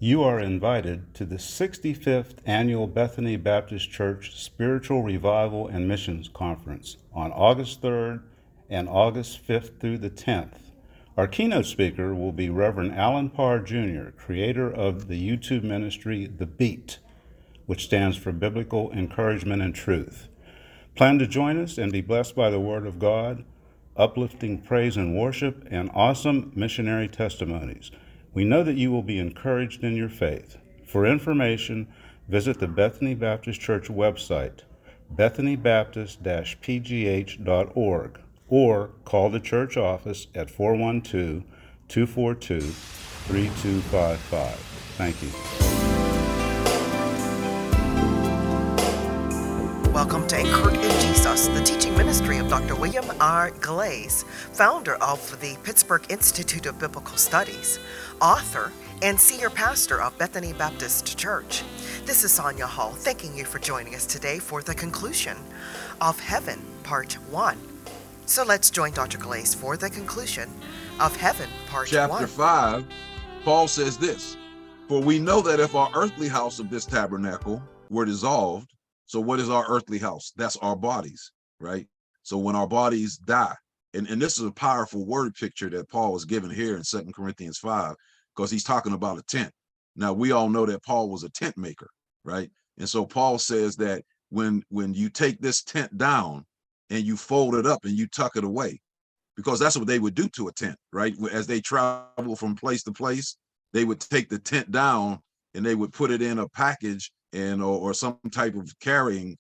You are invited to the 65th Annual Bethany Baptist Church Spiritual Revival and Missions Conference on August 3rd and August 5th through the 10th. Our keynote speaker will be Reverend Alan Parr Jr., creator of the YouTube ministry The Beat, which stands for Biblical Encouragement and Truth. Plan to join us and be blessed by the Word of God, uplifting praise and worship, and awesome missionary testimonies. We know that you will be encouraged in your faith. For information, visit the Bethany Baptist Church website, bethanybaptist-pgh.org, or call the church office at 412-242-3255. Thank you. Welcome to Anchored in Jesus, the teaching ministry of Dr. William R. Glaze, founder of the Pittsburgh Institute of Biblical Studies, author, and senior pastor of Bethany Baptist Church. This is Sonia Hall, thanking you for joining us today for the conclusion of Heaven, Part 1. So let's join Dr. Glaze for the conclusion of Heaven, Part 1. Chapter 5, Paul says this, "For we know that if our earthly house of this tabernacle were dissolved," so what is our earthly house? That's our bodies, right? So when our bodies die, and this is a powerful word picture that Paul was given here in 2 Corinthians 5, because he's talking about a tent. Now, we all know that Paul was a tent maker, right? And so Paul says that when you take this tent down and you fold it up and you tuck it away, because that's what they would do to a tent, right? As they travel from place to place, they would take the tent down and they would put it in a package or some type of carrying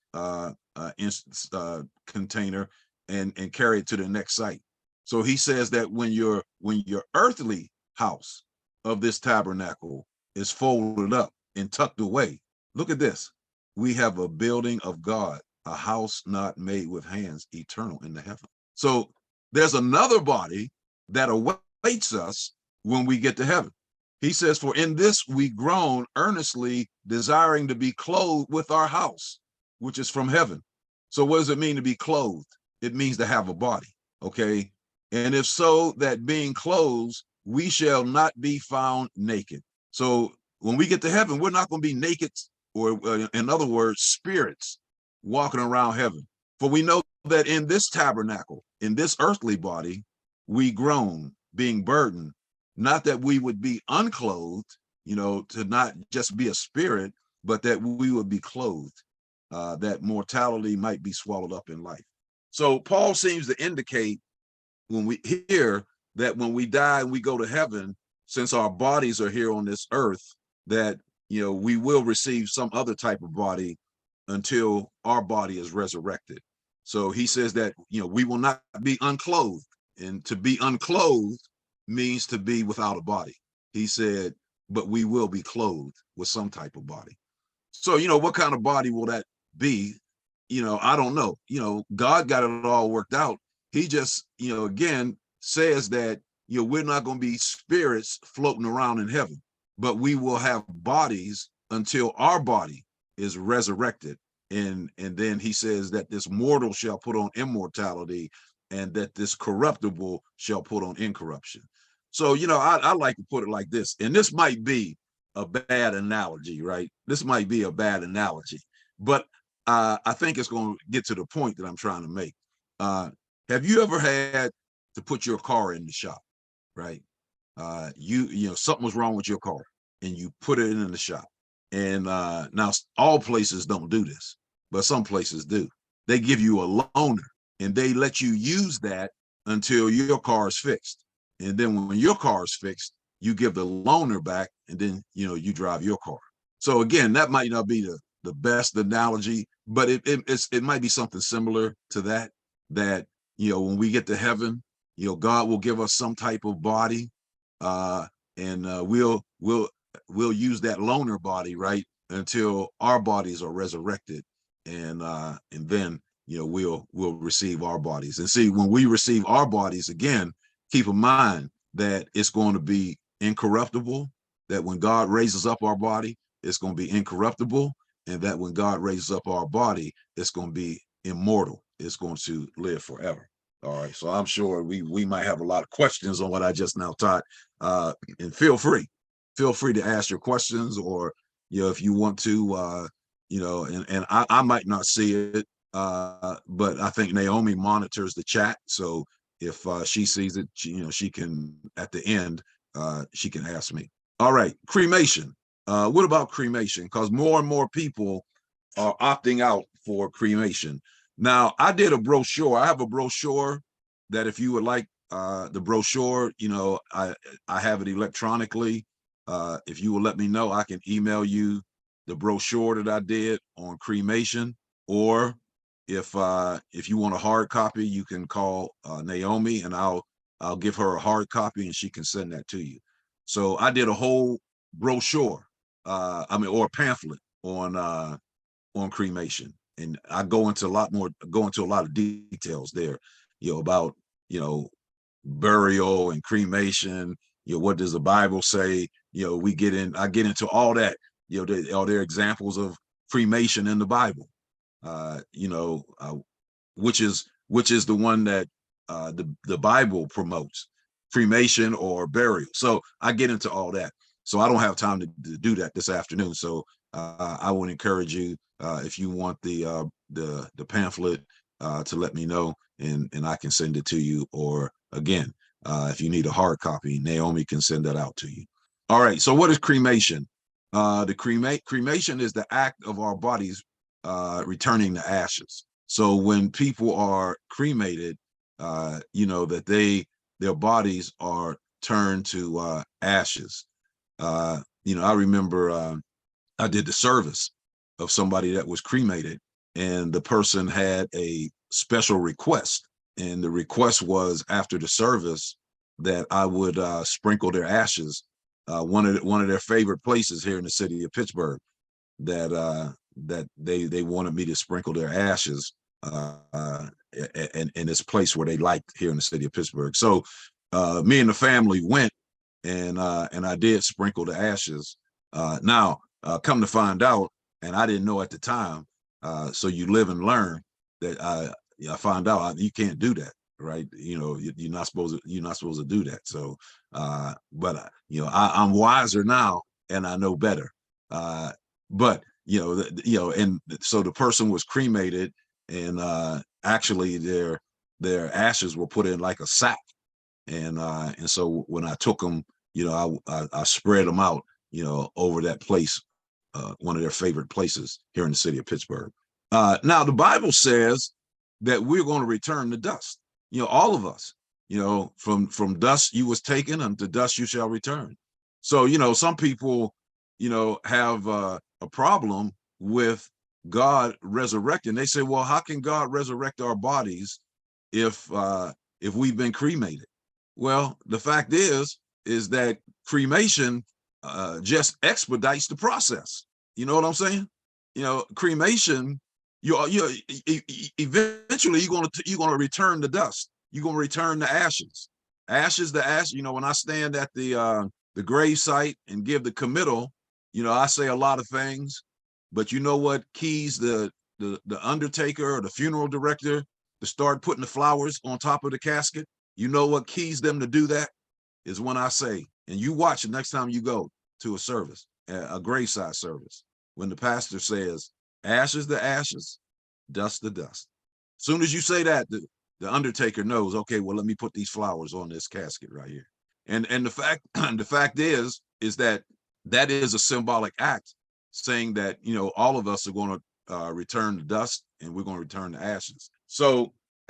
container and carry it to the next site. So he says that when your earthly house of this tabernacle is folded up and tucked away, look at this. We have a building of God, a house not made with hands, eternal in the heaven. So there's another body that awaits us when we get to heaven. He says, "For in this we groan earnestly, desiring to be clothed with our house, which is from heaven." So what does it mean to be clothed? It means to have a body, okay? "And if so, that being clothed, we shall not be found naked." So when we get to heaven, we're not going to be naked, or in other words, spirits walking around heaven. "For we know that in this tabernacle, in this earthly body, we groan, being burdened, not that we would be unclothed, to not just be a spirit, but that we would be clothed, that mortality might be swallowed up in life." So Paul seems to indicate when we hear that when we die and we go to heaven, since our bodies are here on this earth, that, we will receive some other type of body until our body is resurrected. So he says that, we will not be unclothed, and to be unclothed means to be without a body. He said, but we will be clothed with some type of body. So, what kind of body will that be? I don't know. God got it all worked out. He just, again, says that, we're not going to be spirits floating around in heaven, but we will have bodies until our body is resurrected. And then he says that this mortal shall put on immortality, and that this corruptible shall put on incorruption. So, I like to put it like this, and this might be a bad analogy, right? This might be a bad analogy, but I think it's going to get to the point that I'm trying to make. Have you ever had to put your car in the shop, right? Something was wrong with your car, and you put it in the shop. And now all places don't do this, but some places do. They give you a loaner, and they let you use that until your car is fixed. And then when your car is fixed, you give the loaner back, and then, you drive your car. So again, that might not be the best analogy, but it might be something similar to that, when we get to heaven, God will give us some type of body, and we'll use that loaner body, right, until our bodies are resurrected. And then, we'll receive our bodies. And see, when we receive our bodies, again, keep in mind that it's going to be incorruptible, that when God raises up our body, it's going to be incorruptible, and that when God raises up our body, it's going to be immortal. It's going to live forever. All right. So I'm sure we might have a lot of questions on what I just now taught, and feel free. feel free to ask your questions, or if you want to, and I might not see it, but I think Naomi monitors the chat, so if she sees it, she can, at the end, she can ask me. All right, cremation. What about cremation? Because more and more people are opting out for cremation. Now, I did a brochure. I have a brochure that, if you would like the brochure, I have it electronically. If you will let me know, I can email you the brochure that I did on cremation, or if you want a hard copy, you can call Naomi, and I'll give her a hard copy, and she can send that to you. So I did a whole brochure, or pamphlet on cremation, and I go into a lot of details there, about burial and cremation. What does the Bible say? I get into all that. Are there examples of cremation in the Bible? Which is the one that the Bible promotes, cremation or burial. So I get into all that. So I don't have time to do that this afternoon. So I would encourage you, if you want the pamphlet, to let me know, and I can send it to you. Or again, if you need a hard copy, Naomi can send that out to you. All right. So what is cremation? Cremation is the act of our bodies returning to ashes. So when people are cremated, that their bodies are turned to ashes. I remember I did the service of somebody that was cremated, and the person had a special request, and the request was, after the service, that I would sprinkle their ashes, one of their favorite places here in the city of Pittsburgh, that they wanted me to sprinkle their ashes in this place where they liked here in the city of Pittsburgh. So me and the family went, and I did sprinkle the ashes. Now, come to find out, and I didn't know at the time, so you live and learn, that I found out you can't do that, right? You're not supposed to do that. So, but I'm wiser now, and I know better. But and so the person was cremated, and actually their ashes were put in like a sack, and so when I took them, I spread them out, over that place, one of their favorite places here in the city of Pittsburgh. Now, the Bible says that we're going to return to dust. All of us, from dust you was taken, unto dust you shall return. So, some people, have a problem with God resurrecting. They say, well, how can God resurrect our bodies if we've been cremated? Well, the fact is that cremation just expedites the process. You know what I'm saying? Cremation, eventually you're gonna return to dust. You're gonna return to ashes. Ashes to ash. When I stand at the grave site and give the committal, I say a lot of things, but you know what keys the undertaker or the funeral director to start putting the flowers on top of the casket? You know what keys them to do that is when I say, and you watch it next time you go to a service, a graveside service, when the pastor says, ashes to ashes, dust to dust. As soon as you say that, the undertaker knows, okay, well, let me put these flowers on this casket right here. And the fact is that is a symbolic act, saying that, all of us are going to return to dust, and we're going to return to ashes. So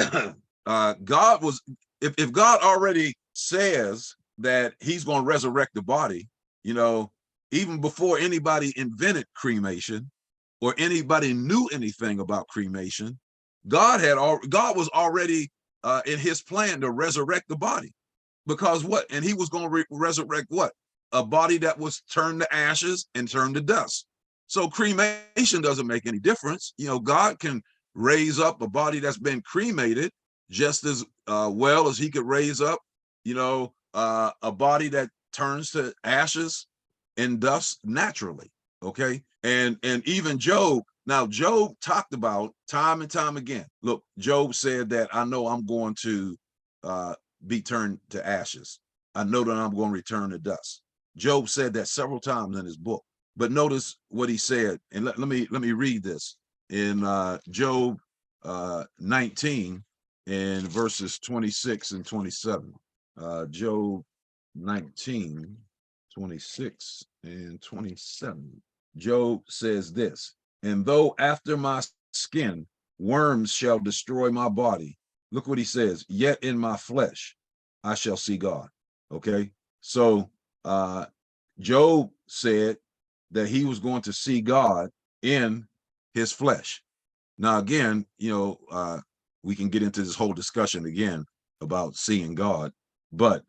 God was, if God already says that he's going to resurrect the body, even before anybody invented cremation or anybody knew anything about cremation, God was already in his plan to resurrect the body. Because what? And he was going to resurrect what? A body that was turned to ashes and turned to dust. So cremation doesn't make any difference. God can raise up a body that's been cremated just as well as he could raise up, a body that turns to ashes and dust naturally. Okay. And even Job. Now, Job talked about time and time again. Look, Job said that I know I'm going to be turned to ashes. I know that I'm going to return to dust. Job said that several times in his book. But notice what he said, and let me read this in Job 19 and verses 26 and 27. Job 19, 26 and 27. Job says this, and though after my skin worms shall destroy my body, look what he says, yet in my flesh I shall see God. Okay, so Job said that he was going to see God in his flesh. Now, again, we can get into this whole discussion again about seeing God, but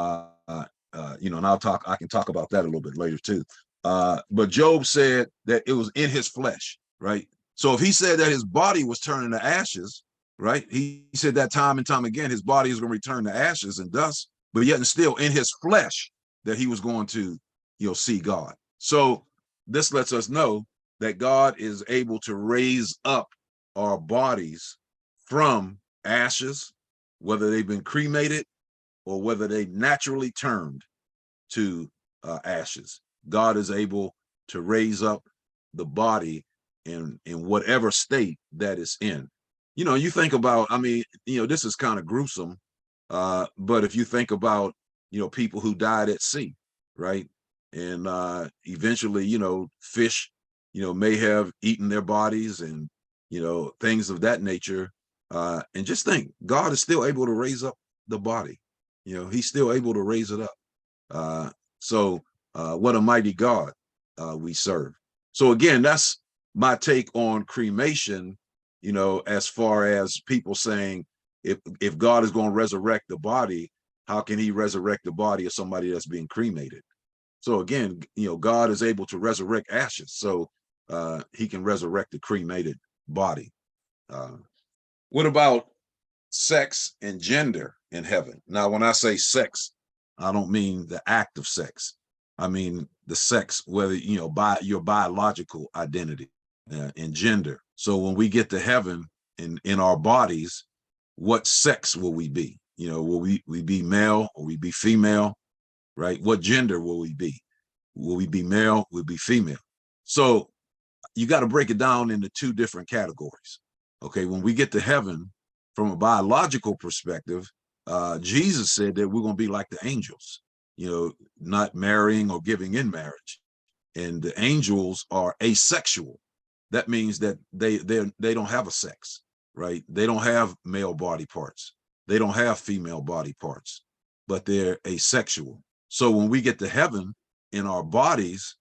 and I can talk about that a little bit later too. But Job said that it was in his flesh, right? So if he said that his body was turning to ashes, right? He said that time and time again, his body is going to return to ashes and dust, but yet and still in his flesh that he was going to, see God. So this lets us know that God is able to raise up our bodies from ashes, whether they've been cremated or whether they naturally turned to ashes. God is able to raise up the body in whatever state that it's in. You think about, this is kind of gruesome, but if you think about, people who died at sea, right? And eventually, fish, may have eaten their bodies and, things of that nature. And just think, God is still able to raise up the body. He's still able to raise it up. So what a mighty God we serve. So again, that's my take on cremation, as far as people saying, if God is going to resurrect the body, how can he resurrect the body of somebody that's being cremated? So again, God is able to resurrect ashes. So he can resurrect the cremated body. What about sex and gender in heaven? Now, when I say sex, I don't mean the act of sex. I mean the sex, whether, by your biological identity and gender. So when we get to heaven in our bodies, what sex will we be? Will we be male or we be female, right? What gender will we be? Will we be male? Will we be female? So you got to break it down into two different categories. Okay, when we get to heaven, from a biological perspective, Jesus said that we're going to be like the angels, not marrying or giving in marriage. And the angels are asexual. That means that they don't have a sex, right? They don't have male body parts. They don't have female body parts, but they're asexual. So when we get to heaven in our bodies,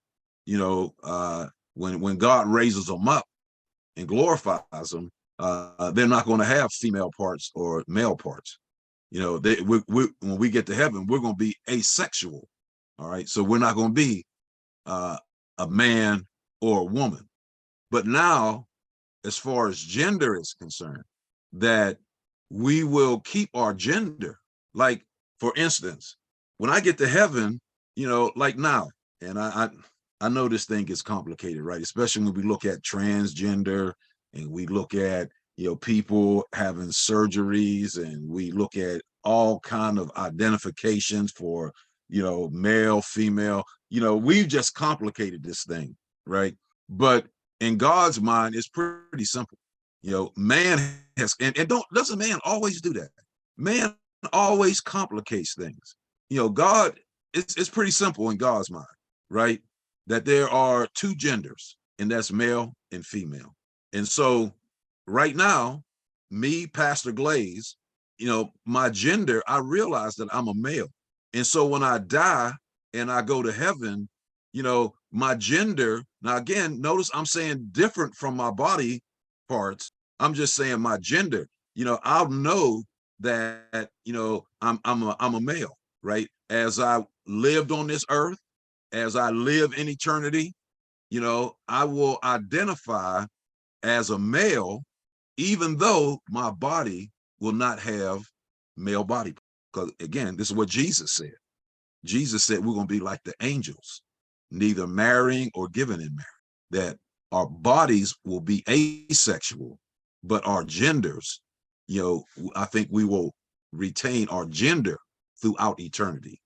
when God raises them up and glorifies them, they're not going to have female parts or male parts. When we get to heaven, we're going to be asexual. All right. So we're not going to be a man or a woman. But now, as far as gender is concerned, that we will keep our gender. Like, for instance, when I get to heaven, like now, and I know this thing gets complicated, right? Especially when we look at transgender and we look at, people having surgeries and we look at all kind of identifications for, male, female, we've just complicated this thing, right? But in God's mind, it's pretty simple. Man has, and doesn't man always do that? Man always complicates things. God, it's pretty simple in God's mind, right? That there are two genders, and that's male and female. And so right now, me, Pastor Glaze, my gender, I realize that I'm a male. And so when I die and I go to heaven, my gender, now again, notice I'm saying different from my body parts. I'm just saying my gender, I'll know that, I'm a male, right? As I lived on this earth, as I live in eternity, I will identify as a male, even though my body will not have male body. Because again, this is what Jesus said. Jesus said we're going to be like the angels, neither marrying or giving in marriage, that our bodies will be asexual, but our genders, I think we will retain our gender throughout eternity.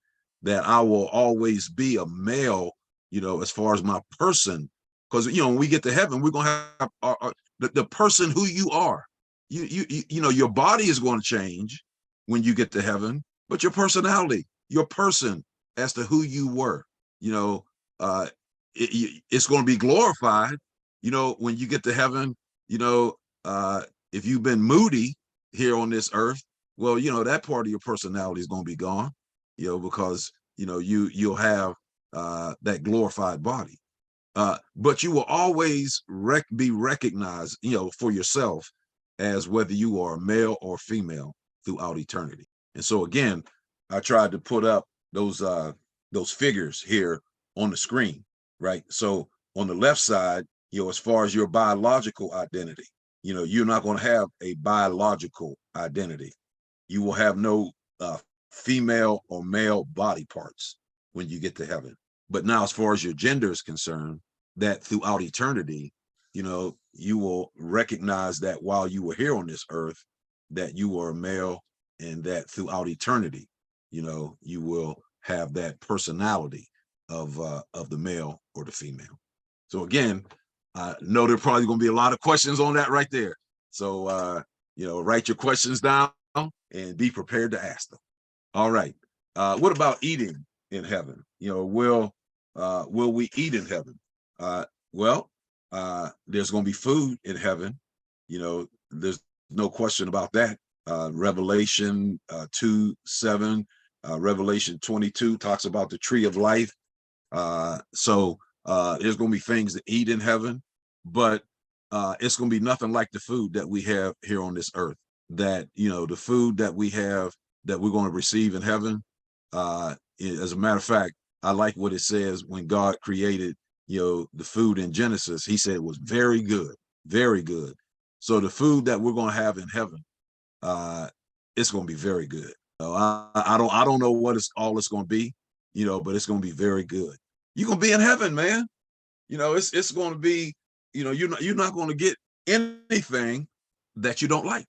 that I will always be a male, as far as my person. Because, when we get to heaven, we're going to have the person who you are. Your body is going to change when you get to heaven, but your personality, your person as to who you were, it's going to be glorified, when you get to heaven. If you've been moody here on this earth, well, that part of your personality is going to be gone, because, you'll have that glorified body. But you will always be recognized, for yourself as whether you are male or female throughout eternity. And so again, I tried to put up those figures here on the screen, right? So on the left side, as far as your biological identity, you're not going to have a biological identity. You will have no female or male body parts when you get to heaven. But now, as far as your gender is concerned, that throughout eternity, you will recognize that while you were here on this earth, that you were a male, and that throughout eternity, you will have that personality of the male or the female. So again, I know there are probably going to be a lot of questions on that right there. So, write your questions down and be prepared to ask them. All right. What about eating in heaven? Will we eat in heaven? Well, there's going to be food in heaven. There's no question about that. Revelation 2:7, Revelation 22 talks about the tree of life. So there's going to be things to eat in heaven, but it's going to be nothing like the food that we have here on this earth. That, the food that we have, that we're going to receive in heaven. As a matter of fact, I like what it says when God created, the food in Genesis. He said it was very good, very good. So the food that we're going to have in heaven, it's going to be very good. I don't know what it's going to be, but it's going to be very good. You're going to be in heaven, man. It's going to be, you're not going to get anything that you don't like.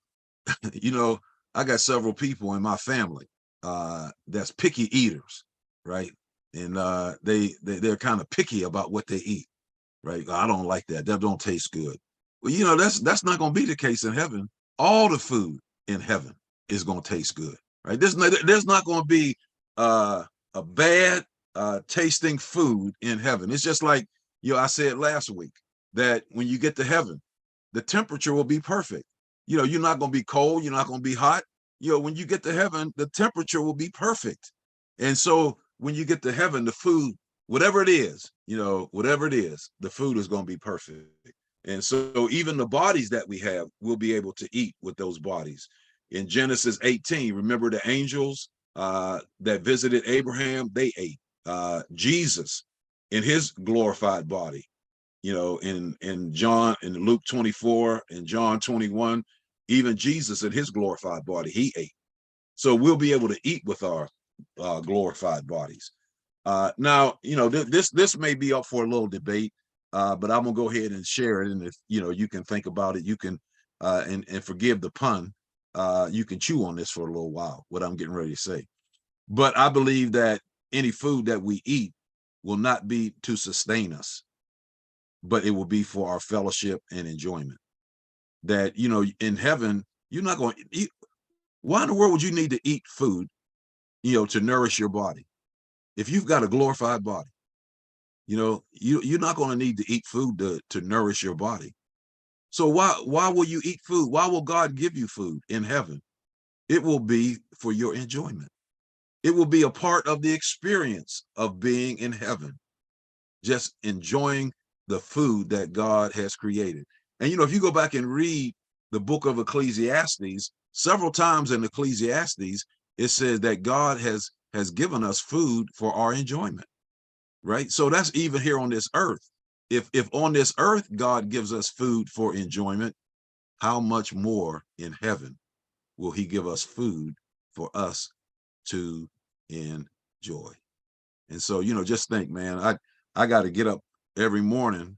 I got several people in my family that's picky eaters, right? And they're kind of picky about what they eat, right? I don't like that. That don't taste good. Well, that's not going to be the case in heaven. All the food in heaven is going to taste good, right? There's not going to be a bad tasting food in heaven. It's just like, I said last week that when you get to heaven, the temperature will be perfect. You're not going to be cold. You're not going to be hot. When you get to heaven, the temperature will be perfect. And so when you get to heaven, the food, whatever it is, the food is going to be perfect. And so even the bodies that we have, we'll be able to eat with those bodies. In Genesis 18, remember the angels that visited Abraham, they ate. Jesus in his glorified body, in Luke 24 and John 21, even Jesus in his glorified body, he ate. So we'll be able to eat with our glorified bodies. Now, this may be up for a little debate, but I'm gonna go ahead and share it. And if you can think about it, you can and forgive the pun. You can chew on this for a little while, what I'm getting ready to say. But I believe that any food that we eat will not be to sustain us, but it will be for our fellowship and enjoyment. That, in heaven, you're not going to eat. Why in the world would you need to eat food, to nourish your body? If you've got a glorified body, you're not going to need to eat food to nourish your body. So why will you eat food? Why will God give you food in heaven? It will be for your enjoyment. It will be a part of the experience of being in heaven, just enjoying the food that God has created. And, if you go back and read the book of Ecclesiastes, several times in Ecclesiastes, it says that God has given us food for our enjoyment, right? So that's even here on this earth. If on this earth, God gives us food for enjoyment, how much more in heaven will he give us food for us to enjoy? And so, just think, man, I got to get up every morning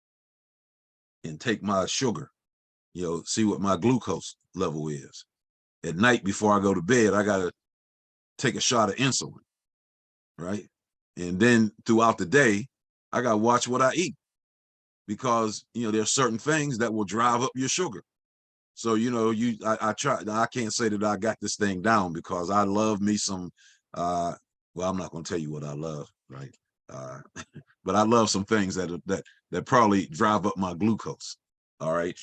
and take my sugar, see what my glucose level is. At night before I go to bed, I got to take a shot of insulin. right? And then throughout the day, I got to watch what I eat because, there's certain things that will drive up your sugar. So, I try, I can't say that I got this thing down because I love me some, well, I'm not going to tell you what I love, right? Uh, but I love some things that probably drive up my glucose. All right.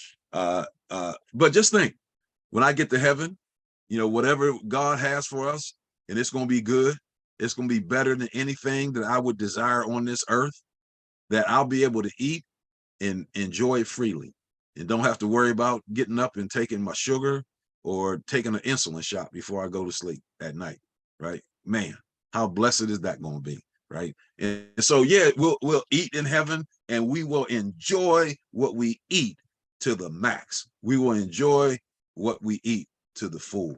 But just think, when I get to heaven, whatever God has for us, and it's going to be good, it's going to be better than anything that I would desire on this earth, that I'll be able to eat and enjoy it freely and don't have to worry about getting up and taking my sugar or taking an insulin shot before I go to sleep at night, right? Man, how blessed is that going to be, right? And so, yeah, we'll eat in heaven, and we will enjoy what we eat to the max. We will enjoy what we eat to the full.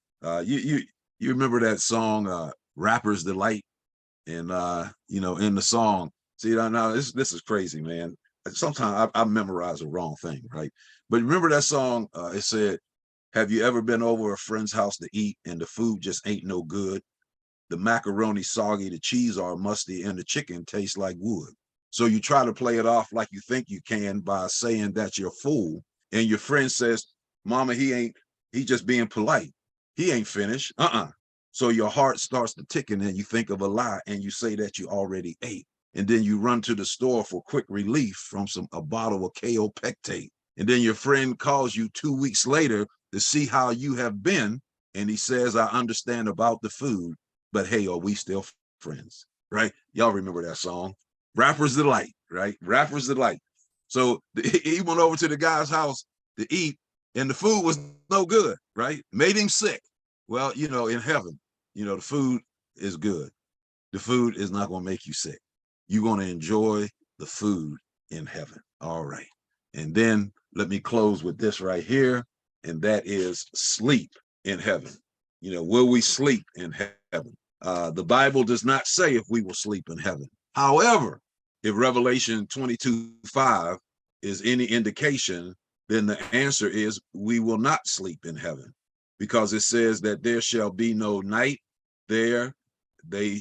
You remember that song, Rapper's Delight? And in the song, see, now this is crazy, man. Sometimes I memorize the wrong thing, right? But remember that song? It said, "Have you ever been over a friend's house to eat and the food just ain't no good? The macaroni soggy, the cheese are musty, and the chicken tastes like wood." So you try to play it off like you think you can by saying that you're full, and your friend says, "Mama, he just being polite. He ain't finished." So your heart starts to tick, and then you think of a lie, and you say that you already ate. And then you run to the store for quick relief from a bottle of Kaopectate. And then your friend calls you 2 weeks later to see how you have been. And he says, "I understand about the food, but hey, are we still friends?" Right? Y'all remember that song? Rapper's Delight, right? Rapper's Delight. So he went over to the guy's house to eat, and the food was no good, right? Made him sick. Well, in heaven, the food is good. The food is not going to make you sick. You're going to enjoy the food in heaven. All right. And then let me close with this right here, and that is sleep in heaven. Will we sleep in heaven? The Bible does not say if we will sleep in heaven. However, if Revelation 22:5 is any indication, then the answer is we will not sleep in heaven, because it says that there shall be no night there. They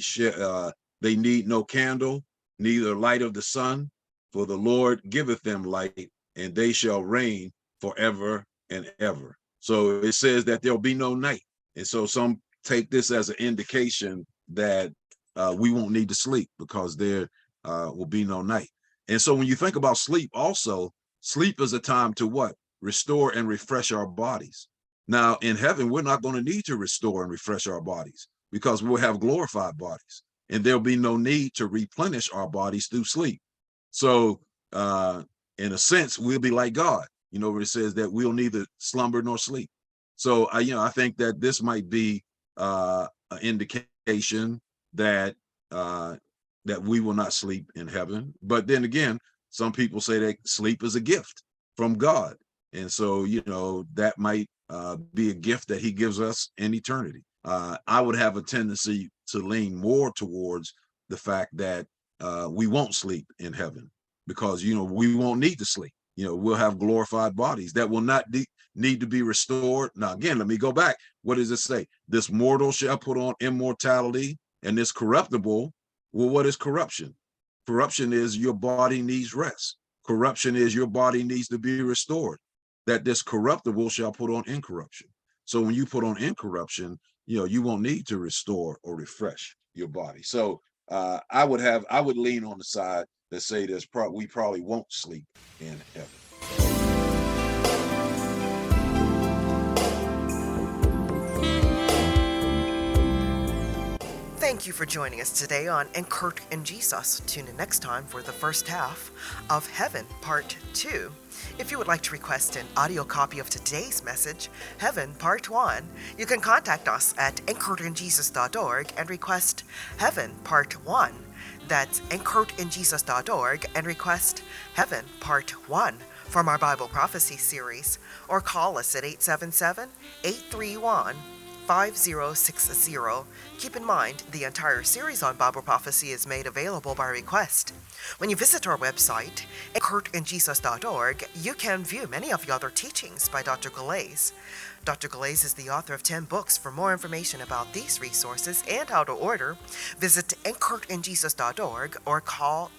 need no candle, neither light of the sun, for the Lord giveth them light, and they shall reign forever and ever. So it says that there'll be no night. And so some take this as an indication that we won't need to sleep because there will be no night. And so when you think about sleep, also, sleep is a time to what? Restore and refresh our bodies. Now, in heaven, we're not going to need to restore and refresh our bodies because we'll have glorified bodies, and there'll be no need to replenish our bodies through sleep. So, in a sense, we'll be like God, where it says that we'll neither slumber nor sleep. So, I think that this might be an indication that that we will not sleep in heaven. But then again, some people say that sleep is a gift from God, and so that might be a gift that He gives us in eternity. I would have a tendency to lean more towards the fact that we won't sleep in heaven because, we won't need to sleep. We'll have glorified bodies that will not need to be restored. Now, again, let me go back. What does it say? This mortal shall put on immortality, and this corruptible. Well, what is corruption? Corruption is your body needs rest. Corruption is your body needs to be restored. That this corruptible shall put on incorruption. So when you put on incorruption, you won't need to restore or refresh your body. So I would lean on the side that say we probably won't sleep in heaven. Thank you for joining us today on Encouraging Jesus. Tune in next time for the first half of Heaven Part 2. If you would like to request an audio copy of today's message, Heaven Part 1, you can contact us at encouragingjesus.org and request Heaven Part 1. That's encouragingjesus.org and request Heaven Part 1 from our Bible Prophecy series, or call us at 877-831 5060. Keep in mind, the entire series on Bible prophecy is made available by request. When you visit our website, kurtandjesus.org, you can view many of the other teachings by Dr. Galais. Dr. Galais is the author of 10 books. For more information about these resources and how to order, visit kurtandjesus.org or call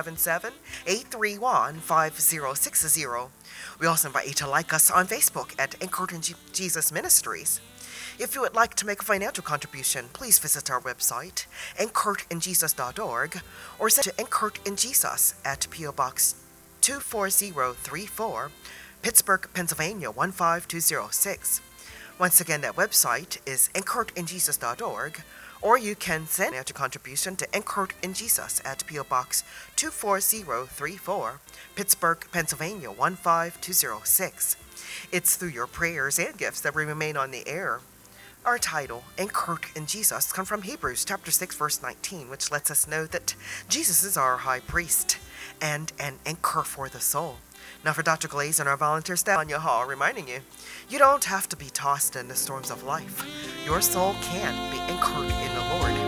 877-831-5060. We also invite you to like us on Facebook at Kurt and Jesus Ministries. If you would like to make a financial contribution, please visit our website, kurtandjesus.org, or send to Kurt and Jesus at P.O. Box 24034, Pittsburgh, Pennsylvania 15206. Once again, that website is kurtandjesus.org, or you can send a contribution to Kurt and Jesus at P.O. Box 24034, Pittsburgh, Pennsylvania 15206. It's through your prayers and gifts that we remain on the air. Our title, Kurt and Jesus, come from Hebrews chapter 6, verse 19, which lets us know that Jesus is our high priest and an anchor for the soul. Now for Dr. Galais and our volunteer staff, Anya Hall, reminding you, you don't have to be tossed in the storms of life. Your soul can be anchored in the Lord.